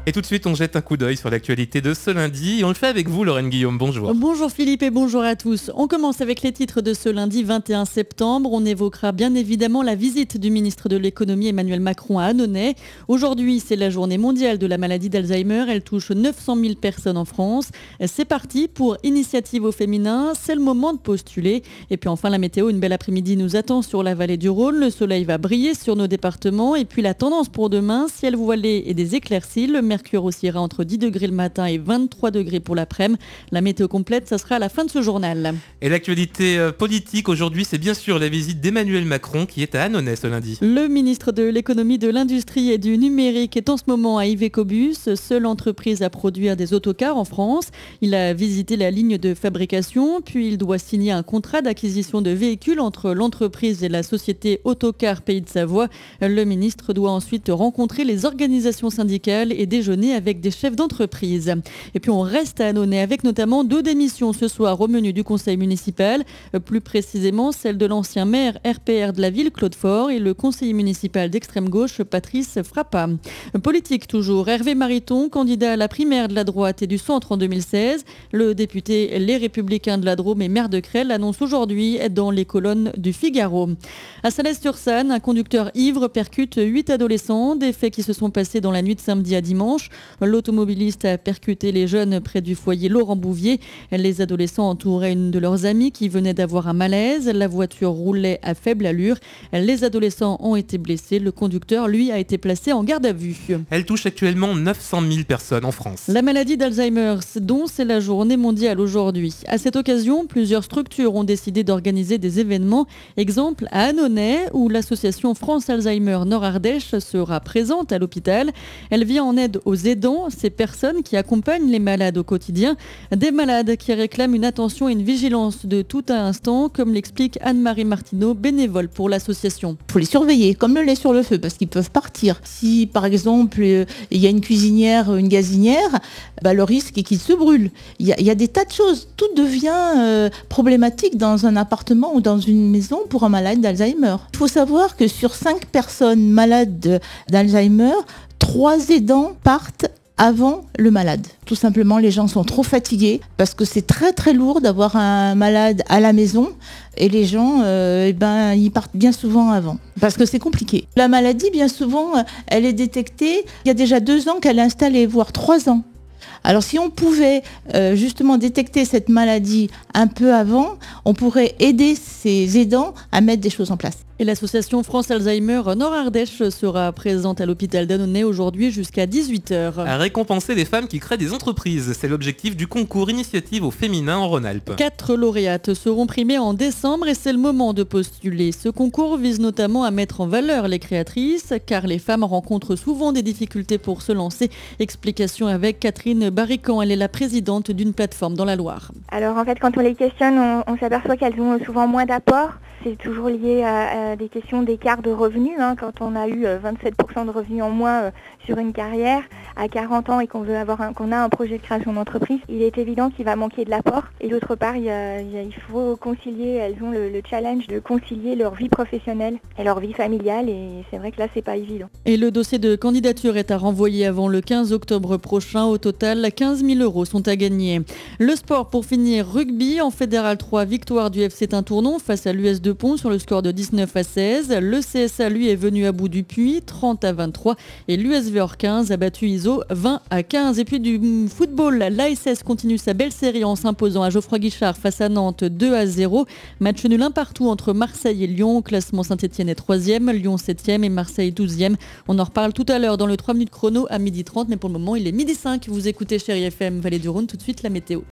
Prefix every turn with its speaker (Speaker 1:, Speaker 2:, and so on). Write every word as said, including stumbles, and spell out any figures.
Speaker 1: Et tout de suite, on jette un coup d'œil sur l'actualité de ce lundi. Et on le fait avec vous, Lorraine Guillaume. Bonjour.
Speaker 2: Bonjour Philippe et bonjour à tous. On commence avec les titres de ce lundi vingt et un septembre. On évoquera bien évidemment la visite du ministre de l'économie Emmanuel Macron à Annonay. Aujourd'hui, c'est la journée mondiale de la maladie d'Alzheimer. Elle touche neuf cent mille personnes en France. C'est parti pour Initiative au féminin. C'est le moment de postuler. Et puis enfin, la météo, une belle après-midi nous attend sur la vallée du Rhône. Le soleil va briller sur nos départements. Et puis la tendance pour demain, ciel voilé et des éclaircies. Le mercure oscillera entre dix degrés le matin et vingt-trois degrés pour l'après-midi. La météo complète, ça sera à la fin de ce journal.
Speaker 1: Et l'actualité euh, politique aujourd'hui, c'est bien sûr la visite d'Emmanuel Macron qui est à Annonay ce lundi.
Speaker 2: Le ministre de l'économie, de l'industrie et du numérique est en ce moment à Iveco Bus, seule entreprise à produire des autocars en France. Il a visité la ligne de fabrication, puis il doit signer un contrat d'acquisition de véhicules entre l'entreprise et la société Autocar Pays de Savoie. Le ministre doit ensuite rencontrer les organisations syndicales et déjeuner avec des chefs d'entreprise. Et puis on reste à Annonay avec notamment deux démissions ce soir au menu du conseil municipal, plus précisément celle de l'ancien maire R P R de la ville Claude Faure et le conseiller municipal d'extrême gauche Patrice Frappa. Politique toujours, Hervé Mariton, candidat à la primaire de la droite et du centre en deux mille seize. Le député Les Républicains de la Drôme et maire de Crelle annonce aujourd'hui dans les colonnes du Figaro. À Salles-sur-Sanne, un conducteur ivre percute huit adolescents, des faits qui se sont passés dans la nuit de samedi à dimanche. L'automobiliste a percuté les jeunes près du foyer Laurent Bouvier. Les adolescents entouraient une de leurs amies qui venait d'avoir un malaise. La voiture roulait à faible allure. Les adolescents ont été blessés. Le conducteur, lui, a été placé en garde à vue.
Speaker 1: Elle touche actuellement neuf cent mille personnes en France.
Speaker 2: La maladie d'Alzheimer, dont c'est la journée mondiale aujourd'hui. À cette occasion, plusieurs structures ont décidé d'organiser des événements. Exemple à Annonay, où l'association France Alzheimer Nord-Ardèche sera présente à l'hôpital. Elle vient en aide aux aidants, ces personnes qui accompagnent les malades au quotidien. Des malades qui réclament une attention et une vigilance de tout à instant, comme l'explique Anne-Marie Martineau, bénévole pour l'association.
Speaker 3: Il faut les surveiller, comme le lait sur le feu, parce qu'ils peuvent partir. Si, par exemple, euh, il y a une cuisinière, une gazinière, bah, le risque est qu'ils se brûlent. Il y, a, il y a des tas de choses. Tout devient euh, problématique dans un appartement ou dans une maison pour un malade d'Alzheimer. Il faut savoir que sur cinq personnes malades d'Alzheimer, trois aidants partent avant le malade. Tout simplement, les gens sont trop fatigués parce que c'est très très lourd d'avoir un malade à la maison et les gens, euh, eh ben, ils partent bien souvent avant parce que c'est compliqué. La maladie, bien souvent, elle est détectée il y a déjà deux ans qu'elle est installée, voire trois ans. Alors si on pouvait euh, justement détecter cette maladie un peu avant, on pourrait aider ces aidants à mettre des choses en place.
Speaker 2: Et l'association France Alzheimer Nord-Ardèche sera présente à l'hôpital d'Annonay aujourd'hui jusqu'à dix-huit heures.
Speaker 1: À récompenser les femmes qui créent des entreprises, c'est l'objectif du concours Initiative au féminin en Rhône-Alpes.
Speaker 2: Quatre lauréates seront primées en décembre et c'est le moment de postuler. Ce concours vise notamment à mettre en valeur les créatrices, car les femmes rencontrent souvent des difficultés pour se lancer. Explication avec Catherine Barrican, elle est la présidente d'une plateforme dans la Loire.
Speaker 4: Alors en fait, quand on les questionne, on, on s'aperçoit qu'elles ont souvent moins d'apports. C'est toujours lié à, à des questions d'écart de revenus. Hein. Quand on a eu vingt-sept pour cent de revenus en moins euh, sur une carrière à quarante ans et qu'on veut avoir un, qu'on a un projet de création d'entreprise, il est évident qu'il va manquer de l'apport. Et d'autre part, il, y a, il, y a, il faut concilier, elles ont le, le challenge de concilier leur vie professionnelle et leur vie familiale. Et c'est vrai que là, c'est pas évident.
Speaker 2: Et le dossier de candidature est à renvoyer avant le quinze octobre prochain. Au total, quinze mille euros sont à gagner. Le sport pour finir, rugby en Fédéral trois, victoire du F C Tintournon face à l'U S deux Pont sur le score de dix-neuf à seize. Le C S A, lui, est venu à bout du puits, trente à vingt-trois. Et l'U S V Or quinze a battu I S O vingt à quinze. Et puis du football, l'A S S continue sa belle série en s'imposant à Geoffroy Guichard face à Nantes deux à zéro. Match nul un partout entre Marseille et Lyon. Au classement, Saint-Etienne est troisième, Lyon septième et Marseille douzième. On en reparle tout à l'heure dans le trois minutes chrono à midi trente. Mais pour le moment, il est midi cinq. Vous écoutez Chérie F M Vallée du Rhône. Tout de suite, la météo.